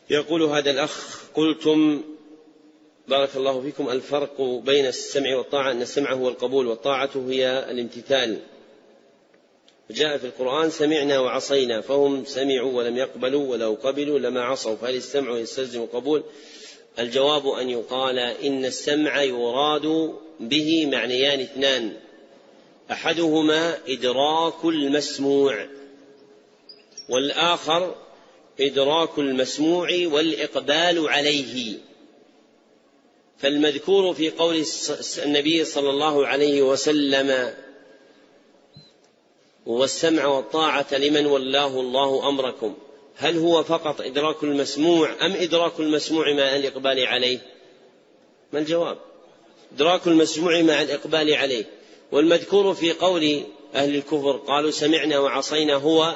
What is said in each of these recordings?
يقول هذا الأخ: قلتم بارك الله فيكم الفرق بين السمع والطاعة أن السمع هو القبول والطاعة هي الامتثال. جاء في القرآن: سمعنا وعصينا، فهم سمعوا ولم يقبلوا، ولو قبلوا لما عصوا، فهل السمع يستلزم القبول؟ الجواب أن يقال إن السمع يراد به معنيان اثنان: أحدهما إدراك المسموع، والآخر إدراك المسموع والإقبال عليه. فالمذكور في قول النبي صلى الله عليه وسلم: والسمع والطاعة لمن ولاه الله أمركم، هل هو فقط إدراك المسموع أم إدراك المسموع مع الإقبال عليه؟ ما الجواب؟ إدراك المسموع مع الإقبال عليه. والمذكور في قول أهل الكفر قالوا سمعنا وعصينا هو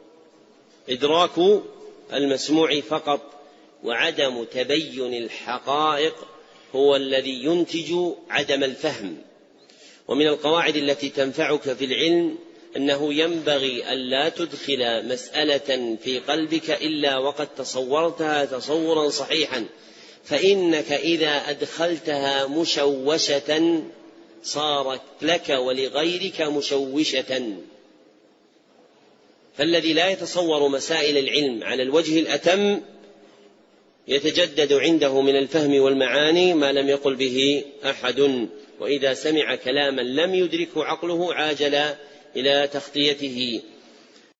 إدراك المسموع فقط، وعدم تبين الحقائق هو الذي ينتج عدم الفهم. ومن القواعد التي تنفعك في العلم أنه ينبغي ألا تدخل مسألة في قلبك إلا وقد تصورتها تصورا صحيحا، فإنك إذا أدخلتها مشوشة صارت لك ولغيرك مشوشة. فالذي لا يتصور مسائل العلم على الوجه الأتم يتجدد عنده من الفهم والمعاني ما لم يقل به أحد، وإذا سمع كلاما لم يدركه عقله عاجل إلى تخطيته.